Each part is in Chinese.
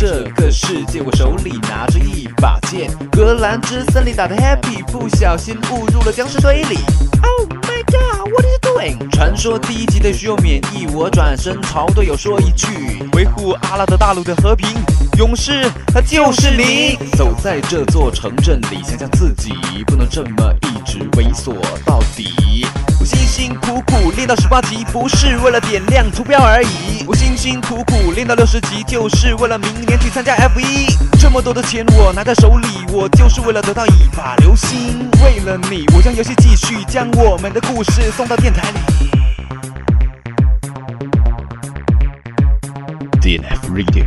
这个世界，我手里拿着一把剑，格兰之森林打得 happy， 不小心误入了僵尸堆里。Oh my god, what are you doing？ 传说第一集的需要免疫，我转身朝队友说一句：维护阿拉德大陆的和平，勇士他就是你。走在这座城镇里，想想自己不能这么一直猥琐到底。我辛辛苦苦练到18级，不是为了点亮图标而已。我辛辛苦苦练到60级，就是为了明年去参加 F1。这么多的钱我拿在手里，我就是为了得到一把流星。为了你，我将游戏继续，将我们的故事送到电台里。DNF Radio。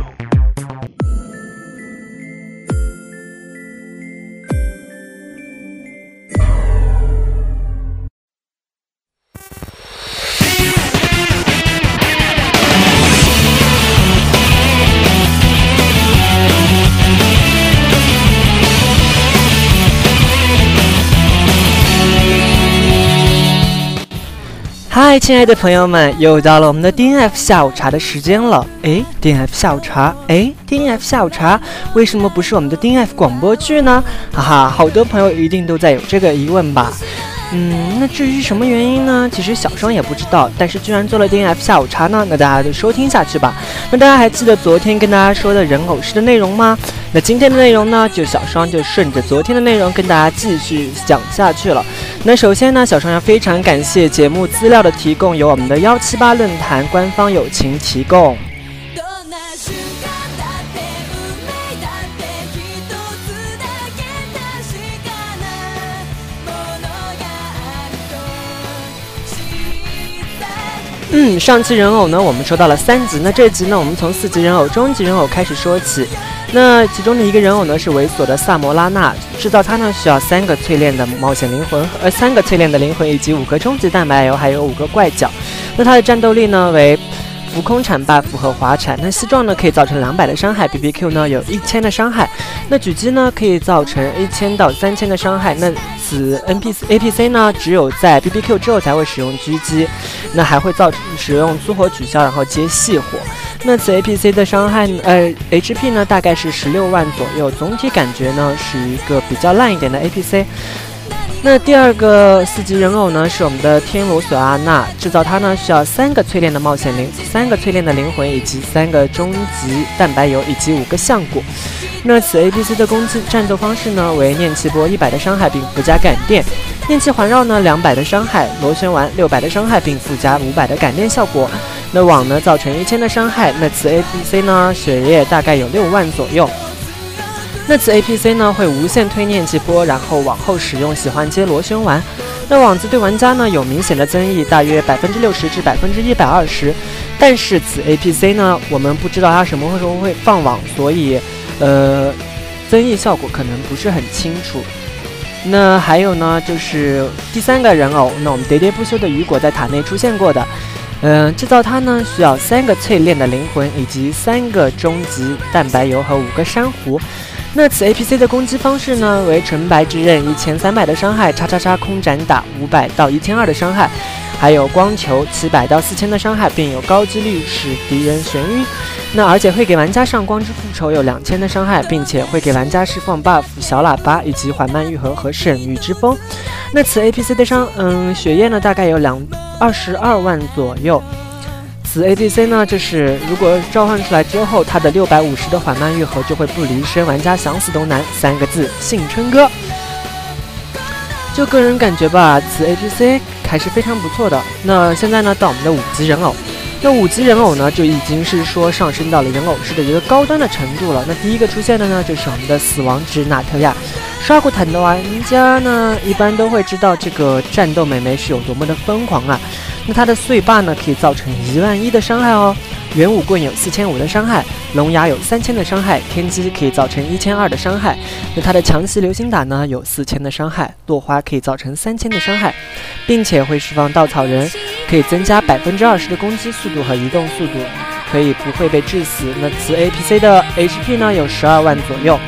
嗨，亲爱的朋友们，又到了我们的 DNF 下午茶的时间了。DNF 下午茶，DNF 下午茶，为什么不是我们的 DNF 广播剧呢？哈哈，好多朋友一定都在有这个疑问吧。那至于什么原因呢？其实小双也不知道，但是居然做了 DNF 下午茶呢，那大家就收听下去吧。那大家还记得昨天跟大家说的人偶式的内容吗？那今天的内容呢，小双就顺着昨天的内容跟大家继续讲下去了。那首先呢，小双要非常感谢节目资料的提供，由我们的178论坛官方友情提供。上期人偶呢，我们说到了3集，那这集呢，我们从4级人偶、中级人偶开始说起。那其中的一个人偶呢是猥琐的萨摩拉娜，制造它呢需要3个淬炼的冒险灵魂，3个淬炼的灵魂以及5个终极蛋白油，还有5个怪角。那它的战斗力呢为浮空铲 buff 和滑铲。那西撞呢可以造成200的伤害 ，BBQ 呢有1000的伤害。那狙击呢可以造成1000到3000的伤害。那此 APC 呢只有在 BBQ 之后才会使用狙击，那还会使用粗火取消，然后接细火。那此 APC 的伤害HP 呢大概是16万左右，总体感觉呢是一个比较烂一点的 APC。那第二个4级人偶呢是我们的天罗索阿娜，制造它呢需要3个淬炼的冒险3个淬炼的灵魂以及3个终极蛋白油以及5个橡果。那此 APC 的攻击战斗方式呢为念气波100的伤害并附加感电，念气环绕呢200的伤害，螺旋丸600的伤害并附加500的感电效果。那网呢造成1000的伤害。那此 APC 呢血液大概有6万左右。那此 APC 呢会无限推念气波，然后往后使用喜欢接螺旋丸。那网子对玩家呢有明显的增益，大约60%至120%。但是此 APC 呢我们不知道它什么时候会放网，所以增益效果可能不是很清楚。那还有呢就是第3个人偶，那我们喋喋不休的雨果在塔内出现过的。制造它呢需要3个淬炼的灵魂以及3个终极蛋白油和5个珊瑚。那此 APC 的攻击方式呢为纯白之刃1300的伤害，叉叉叉空斩打500到1200的伤害，还有光球700到4000的伤害，并有高几率使敌人眩晕。那而且会给玩家上光之复仇有2000的伤害，并且会给玩家释放 buff 小喇叭以及缓慢愈合和沈御之风。那此 APC 的血液呢大概有22万左右。此 APC 呢就是如果召唤出来之后，它的650的缓慢愈合就会不离身，玩家想死都难，3个字，信春哥。就个人感觉吧，此 APC 还是非常不错的。那现在呢到我们的5级人偶，那5级人偶呢就已经是说上升到了人偶式的一个高端的程度了。那第一个出现的呢就是我们的死亡之纳特亚。刷过坦的玩家呢一般都会知道这个战斗美眉是有多么的疯狂啊。那它的碎霸呢可以造成11000的伤害哦，元武棍有4500的伤害，龙牙有3000的伤害，天机可以造成1200的伤害。那它的强袭流星打呢有4000的伤害，落花可以造成3000的伤害，并且会释放稻草人，可以增加20%的攻击速度和移动速度，可以不会被致死。那此 APC 的 HP 呢有12万左右。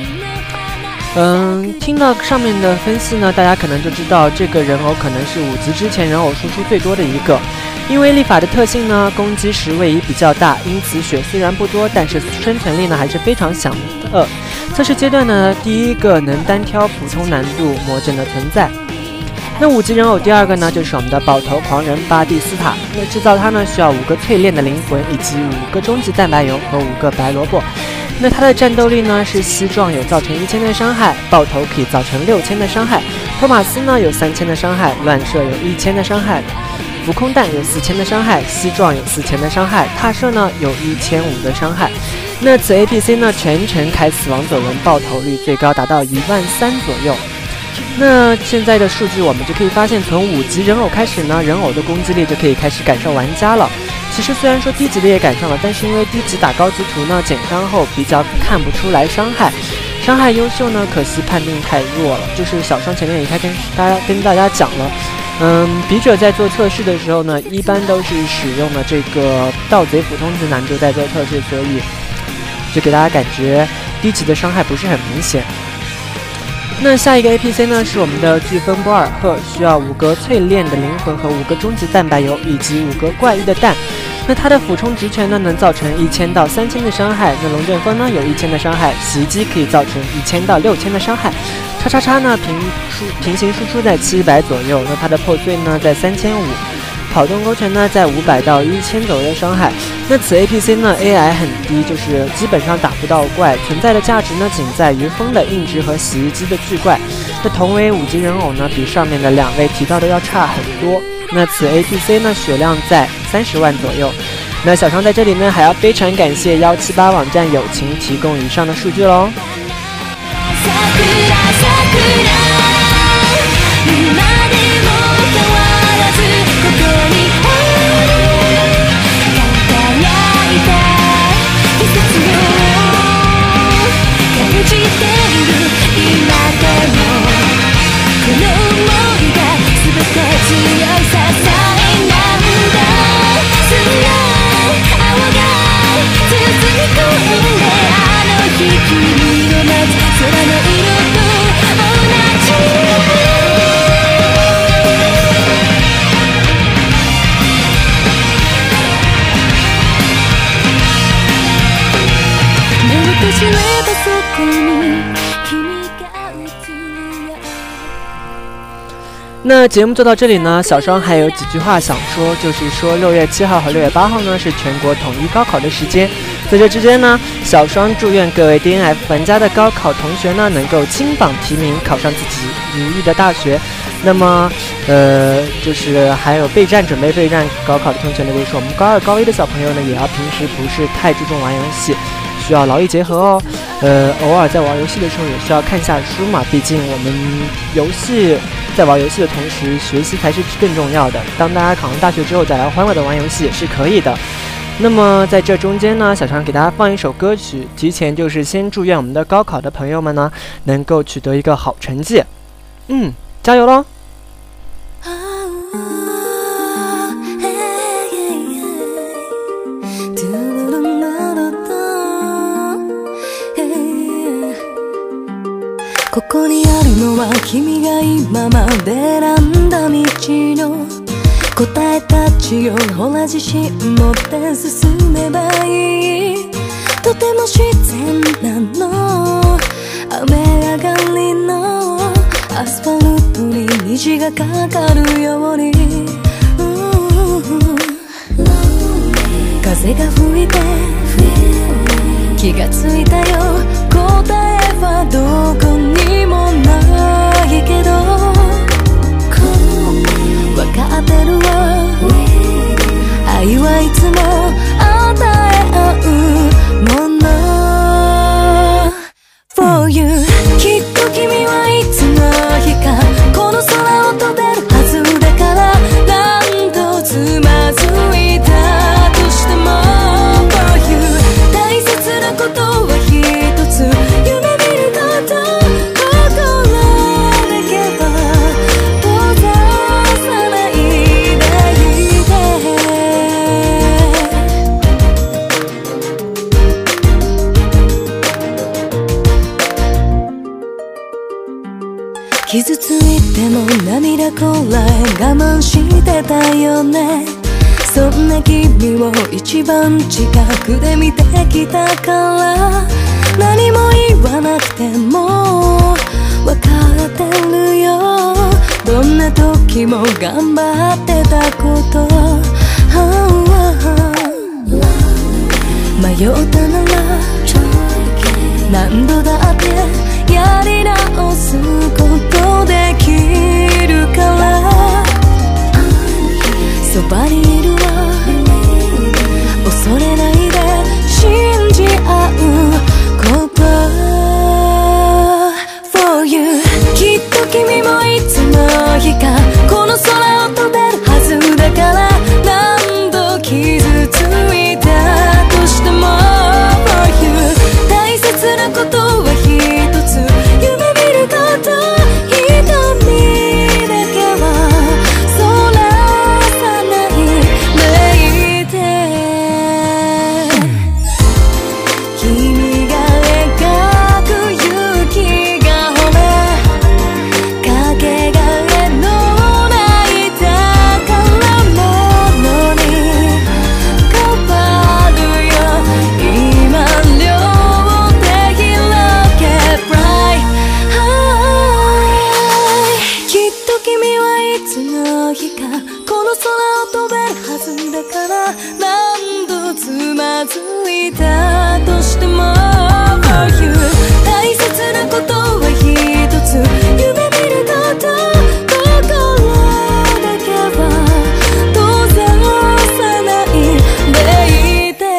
听到上面的分析呢，大家可能就知道这个人偶可能是5级之前人偶输出最多的一个。 因为立法的特性呢，攻击时位移比较大，因此血虽然不多，但是生存力呢还是非常强的。测试阶段呢，第一个能单挑普通难度魔阵的存在。那5级人偶第二个呢，就是我们的爆头狂人巴蒂斯塔。那制造它呢，需要5个淬炼的灵魂，以及5个终极蛋白油和5个白萝卜。那它的战斗力呢是西壮有造成1000的伤害，爆头可以造成6000的伤害，托马斯呢有3000的伤害，乱射有1000的伤害，浮空弹有4000的伤害，西壮有4000的伤害，踏射呢有1500的伤害。那此 APC 呢全程开死亡左轮，爆头率最高达到13000左右。那现在的数据我们就可以发现，从5级人偶开始呢，人偶的攻击力就可以开始赶上玩家了。其实虽然说低级的也赶上了，但是因为低级打高级图呢，减伤后比较看不出来伤害。伤害优秀呢，可惜判定太弱了。就是小双前面也开跟大家讲了，笔者在做测试的时候呢，一般都是使用了这个盗贼普通级难度在做测试，所以就给大家感觉低级的伤害不是很明显。那下一个 APC 呢是我们的飓风波尔赫，需要5个淬炼的灵魂和5个终极蛋白油以及5个怪异的蛋。那它的俯冲直拳呢能造成1000到3000的伤害，那龙卷风呢有1000的伤害，袭击可以造成1000到6000的伤害，叉叉叉呢平行输出在700左右，那它的破碎呢在3500，跑动勾拳呢在500到1000左右的伤害。那此 APC 呢 AI 很低，就是基本上打不到怪，存在的价值呢仅在于风的硬直和洗衣机的巨怪。那同为5级人偶呢，比上面的2位提到的要差很多。那此 APC 呢血量在30万左右。那小双在这里呢还要非常感谢178网站友情提供以上的数据喽。那节目做到这里呢，小双还有几句话想说，就是说6月7号和6月8号呢是全国统一高考的时间，在这之间呢，小双祝愿各位 DNF 玩家的高考同学呢能够金榜题名，考上自己如意的大学。那么就是还有准备备战高考的同学呢，就是我们高2高1的小朋友呢，也要平时不是太注重玩游戏，需要劳逸结合哦。偶尔在玩游戏的时候也需要看下书嘛，毕竟我们在玩游戏的同时，学习才是更重要的。当大家考上大学之后再来欢乐的玩游戏也是可以的。那么在这中间呢，小常给大家放一首歌曲，提前就是先祝愿我们的高考的朋友们呢能够取得一个好成绩。加油喽！ ここにあるのは君が今まで選んだ道の答えたちよ、ほら自信持って進めばいい。とても自然なの、雨上がりのアスファルトに虹がかかるように、風が吹いて気がついたよ、答えはどこにもないけど分かってるわ、愛はいつも与え合うもの For you、 きっと君はいつの日かこの空を飛べるはずだから、何度つまずいたとしても For you、 大切なことは一つ、夢見ること心だけは閉ざさないでいて、傷ついても涙こらえ我慢してたよね、 そんな君を一番近くで見てきたから何も言わなくても分かってるよどんな時も頑張ってたこと迷ったなら何度だってやり直すことできるからそばにいるわ恐れないで信じ合うこと For you きっと君もいつの日かこの空を飛べるはずだから何度傷ついたとしても For you 大切なことは一つ夢見ること瞳だけはそらさないでいて君が描く雪が褒めかけがえのない宝物に変わるよ今両手広げ Brightきっと君はいつの日かこの空を飛べるはずだから何度つまずいたとしても For you 大切なことは一つ夢見ること心だけは閉ざさないでいて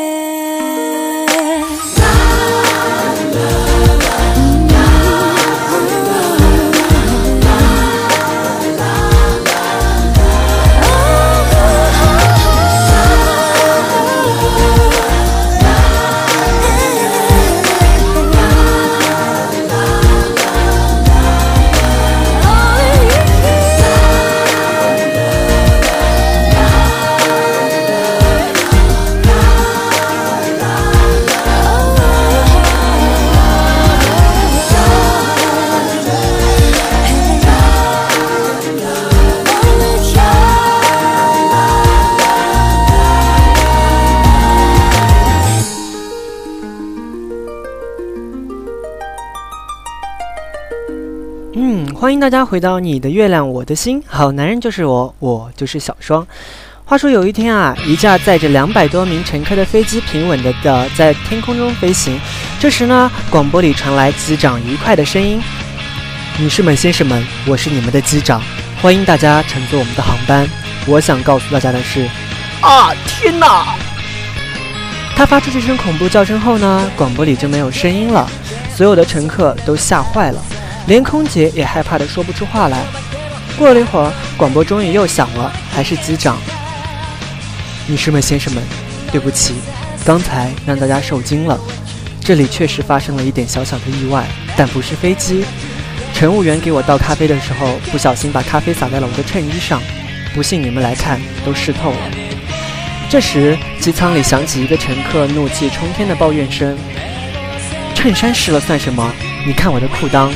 欢迎大家回到你的月亮我的心，好男人就是我，我就是小双。话说有一天啊，一架载着200多名乘客的飞机平稳的在天空中飞行。这时呢，广播里传来机长愉快的声音：“女士们、先生们，我是你们的机长，欢迎大家乘坐我们的航班。我想告诉大家的是，啊，天哪！”他发出这声恐怖叫声后呢，广播里就没有声音了，所有的乘客都吓坏了。连空姐也害怕地说不出话来。过了一会儿，广播终于又响了，还是机长：“女士们、先生们，对不起，刚才让大家受惊了。这里确实发生了一点小小的意外，但不是飞机。乘务员给我倒咖啡的时候，不小心把咖啡洒在了我的衬衣上，不信你们来看，都湿透了。”这时，机舱里响起一个乘客怒气冲天的抱怨声：“衬衫湿了算什么？你看我的裤裆。”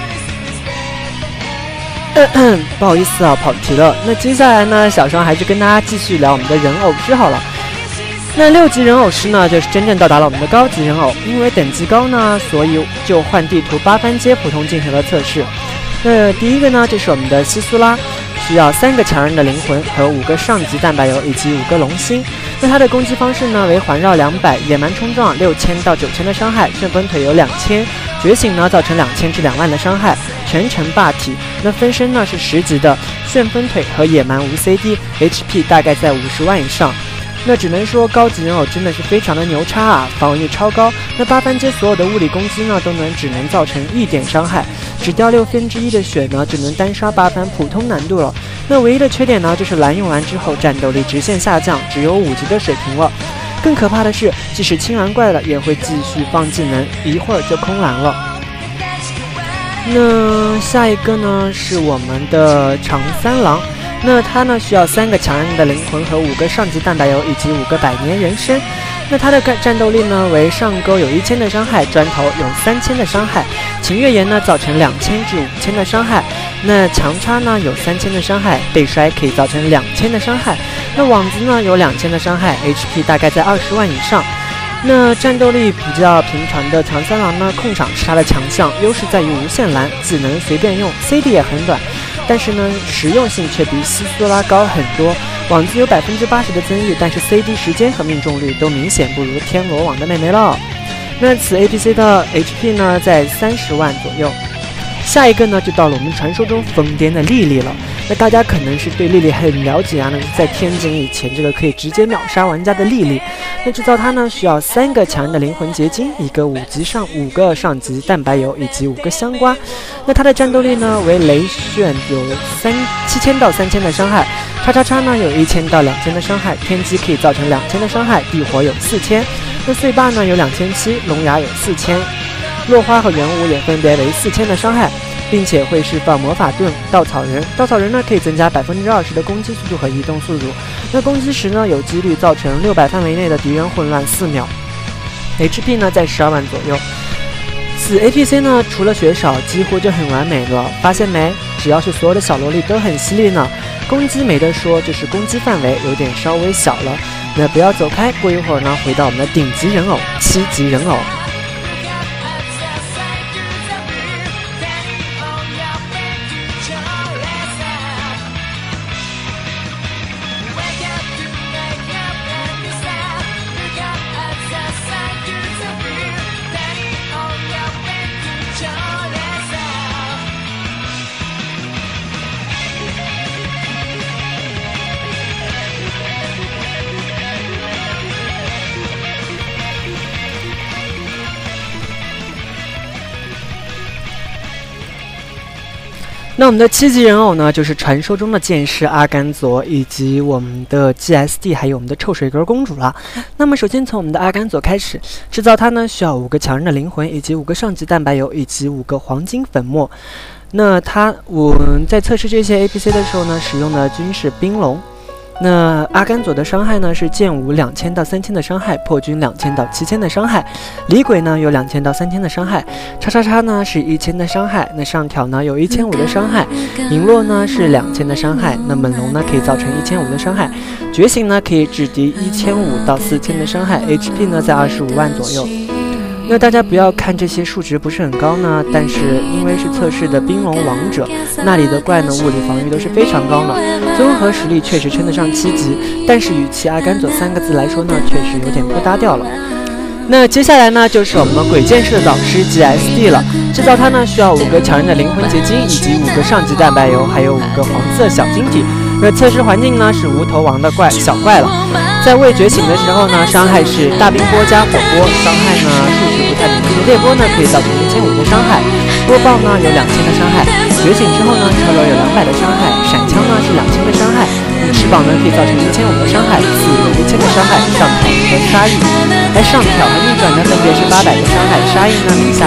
不好意思啊，跑题了。那接下来呢，小双还是跟大家继续聊我们的人偶师好了。那6级人偶师呢，就是真正到达了我们的高级人偶。因为等级高呢，所以就换地图8番街普通进行了测试。那第一个呢，就是我们的希苏拉，需要3个强韧的灵魂和5个上级蛋白油以及5个龙心。那它的攻击方式呢为环绕200，野蛮冲撞6000到9000的伤害，旋风腿有2000，觉醒呢造成2000至2万的伤害，全程霸体。那分身呢是10级的，旋风腿和野蛮无 CD，HP 大概在50万以上。那只能说高级人偶真的是非常的牛叉啊，防御超高。那8番街所有的物理攻击呢只能造成1点伤害，只掉1/6的血呢，只能单刷8番普通难度了。那唯一的缺点呢，就是蓝用完之后战斗力直线下降，只有5级的水平了。更可怕的是，即使清完怪了，也会继续放技能，一会儿就空蓝了。那下一个呢是我们的长三郎。那它呢需要3个强韧的灵魂和5个上级蛋白油以及5个百年人参。那它的战斗力呢为上钩有1000的伤害，砖头有3000的伤害，秦月岩呢造成2000至5000的伤害。那强插呢有3000的伤害，被摔可以造成2000的伤害。 那网子呢有2000的伤害 ，HP 大概在20万以上。那战斗力比较平常的长三郎呢，控场是他的强项，优势在于无限蓝，技能随便用 ，CD 也很短，但是呢实用性却比西苏拉高很多。网子有80%的增益，但是 CD 时间和命中率都明显不如天罗网的妹妹了。那此 APC 的 HP 呢在30万左右。下一个呢，就到了我们传说中疯癫的莉莉了。那大家可能是对莉莉很了解啊，那是在天井以前这个可以直接秒杀玩家的莉莉。那制造它呢，需要3个强韧的灵魂结晶，一个5个上级蛋白油以及5个香瓜。那它的战斗力呢为雷炫有7000到3000的伤害，叉叉叉呢有1000到2000的伤害，天机可以造成2000的伤害，地火有4000，那碎霸呢有2700，龙牙有4000。落花和元武也分别为4000的伤害，并且会释放魔法盾。稻草人呢可以增加20%的攻击速度和移动速度。那攻击时呢有几率造成600范围内的敌人混乱4秒。HP 呢在12万左右。此 APC 呢除了血少几乎就很完美了，发现没？只要是所有的小萝莉都很犀利呢。攻击没得说，就是攻击范围有点稍微小了。那不要走开，过一会儿呢回到我们的顶级人偶7级人偶。那我们的7级人偶呢，就是传说中的剑士阿甘佐，以及我们的 GSD， 还有我们的臭水哥公主了。那么首先从我们的阿甘佐开始，制造它呢需要5个强韧的灵魂，以及5个上级蛋白油，以及5个黄金粉末。那我们在测试这些 APC 的时候呢，使用的均是冰龙。那阿甘佐的伤害呢是剑舞2000到3000的伤害，破军2000到7000的伤害，李鬼呢有2000到3000的伤害，叉叉叉呢是1000的伤害，那上挑呢有1500的伤害，影落呢是2000的伤害，那猛龙呢可以造成1500的伤害，觉醒呢可以制敌1500到4000的伤害 ，HP 呢在25万左右。那大家不要看这些数值不是很高呢，但是因为是测试的冰龙王者，那里的怪呢物理防御都是非常高的，综合实力确实称得上7级，但是与其阿甘佐3个字来说呢，确实有点不搭调了。那接下来呢，就是我们鬼剑士的导师 GSD 了。制造它呢，需要5个强韧的灵魂结晶，以及5个上级蛋白油，还有5个黄色小晶体。那测试环境呢是无头王的小怪了。在未觉醒的时候呢，伤害是大冰波加火波，伤害呢数值不太明确。烈波呢可以造成1500的伤害，波爆呢有2000的伤害。觉醒之后呢，车轮有200的伤害，闪枪呢是2000的伤害。翅膀呢可以造成1500的伤害，刺有1000的伤害，上挑和杀意。上挑和逆转呢分别是800的伤害，杀意呢零下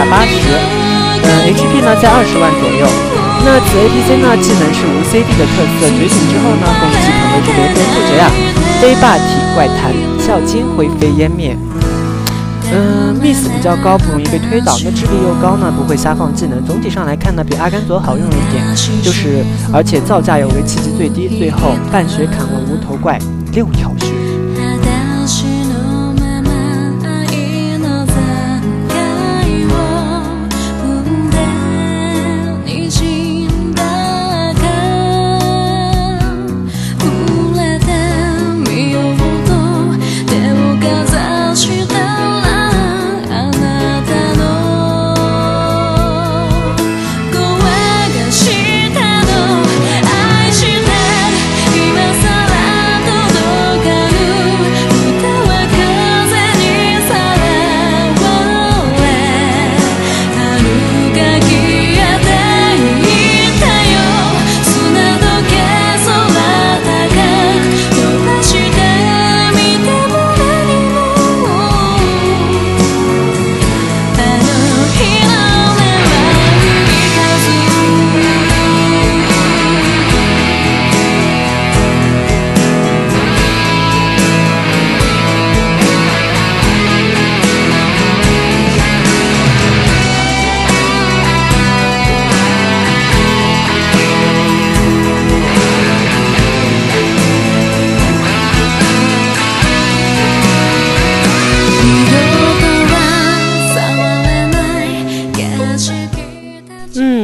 80。HP 呢在20万左右。那此 APC 呢技能是无 CD 的特色，觉醒之后呢攻击可能就连连不绝啊，飞霸体怪弹，笑尖灰飞湮灭。miss 比较高，不容易被推倒。那智力又高呢，不会瞎放技能。总体上来看呢，比阿甘佐好用一点，而且造价又为7级最低。最后半血砍了无头怪6条血。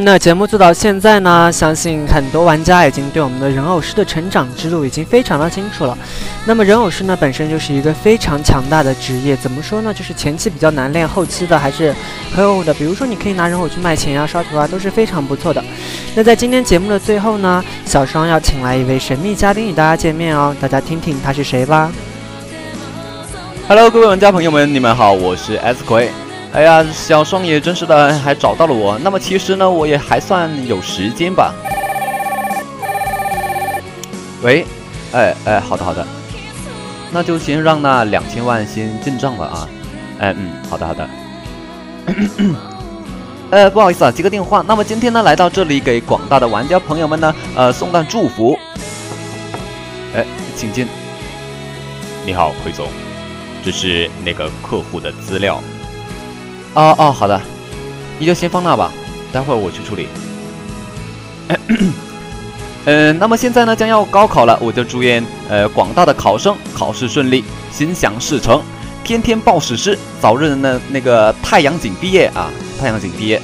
那节目做到现在呢，相信很多玩家已经对我们的人偶师的成长之路已经非常的清楚了。那么人偶师呢，本身就是一个非常强大的职业，怎么说呢？就是前期比较难练，后期的还是很有的。比如说你可以拿人偶去卖钱呀、刷图啊，都是非常不错的。那在今天节目的最后呢，小双要请来一位神秘嘉宾与大家见面哦，大家听听他是谁吧。 Hello， 各位玩家朋友们，你们好，我是 S 葵。哎呀，小双也真是的，还找到了我。那么其实呢，我也还算有时间吧。喂，好的，那就先让那2000万先进账了啊。好的。不好意思啊，接个电话。那么今天呢，来到这里给广大的玩家朋友们呢，送上祝福。请进。 你好，奎总，这是那个客户的资料。 哦，好的，你就先放那吧，待会儿我去处理。那么现在呢，将要高考了，我就祝愿广大的考生考试顺利，心想事成，天天报史诗，早日呢那个太阳井毕业啊，太阳井毕业。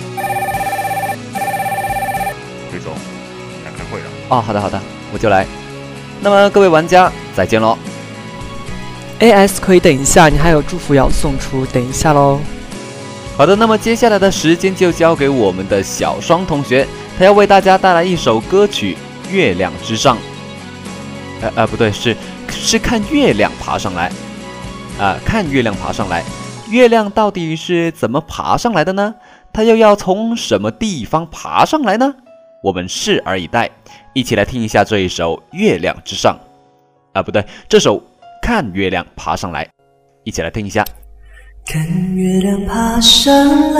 奎总，来开会了。 哦，好的，我就来。那么各位玩家，再见喽。 AS 可以等一下，你还有祝福要送出，等一下喽。 好的，那么接下来的时间就交给我们的小双同学，他要为大家带来一首歌曲《月亮之上》。不对，是看月亮爬上来。看月亮爬上来，月亮到底是怎么爬上来的呢？它又要从什么地方爬上来呢？我们拭而以待，一起来听一下这一首《月亮之上》。不对，这首《看月亮爬上来》，一起来听一下。 看月亮爬上来，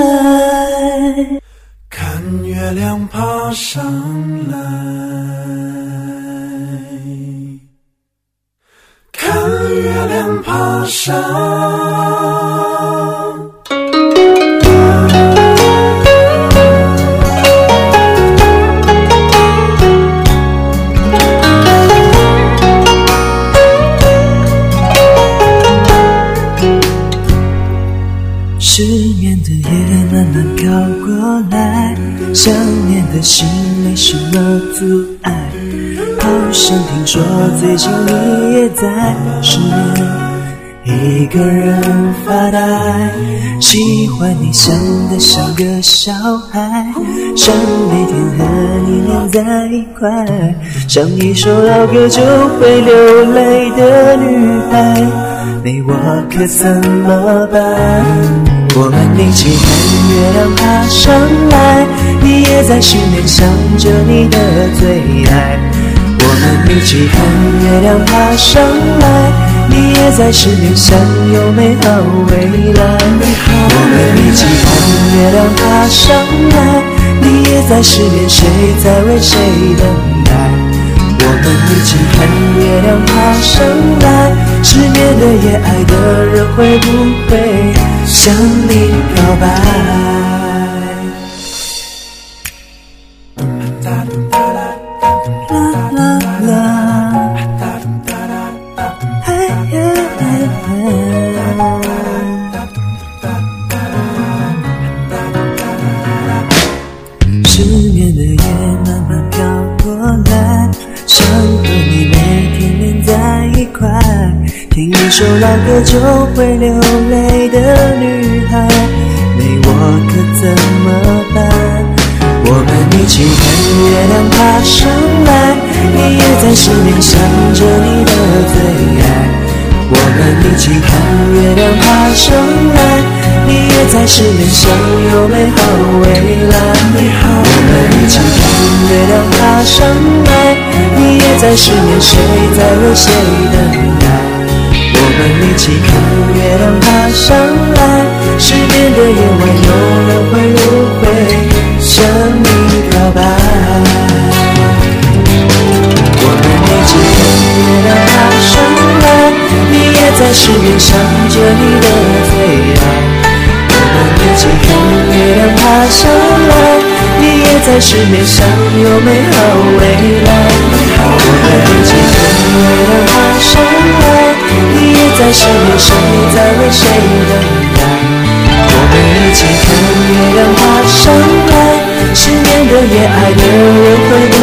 看月亮爬上来，看月亮爬上。 失眠的夜慢慢靠过来，想念的心没什么阻碍，好像听说最近你也在失眠，一个人发呆，喜欢你想得像个小孩，想每天和你黏在一块，像一首老歌就会流泪的女孩，没我可怎么办？我们一起看月亮爬上来，你也在失眠想着你的最爱。我们一起看月亮爬上来，你也在失眠想有美好未来。我们一起看月亮爬上来，你也在失眠谁在为谁等待。我们一起看月亮爬上来，失眠的夜爱的人会不会向你表白？失眠的夜慢慢飘过来，想和你每天黏在一块，听一首老歌就会流泪的女孩，没我可怎么办？我们一起看月亮爬上来，你也在失眠想着你的最爱。我们一起看月亮爬上来，你也在失眠想有美好未来。我们一起看月亮爬上来，你也在失眠谁在为谁等待。我们一起看月亮爬上来，失眠的夜晚有人会不会向你表白？我们一起看月亮爬上来，你也在失眠想着你的最爱。我们一起看月亮爬上来，你也在失眠想有美好未来。我们一起看月亮爬上来，你也在失眠谁在为谁等待。我们一起看月亮爬上来，失失眠的夜，爱的人会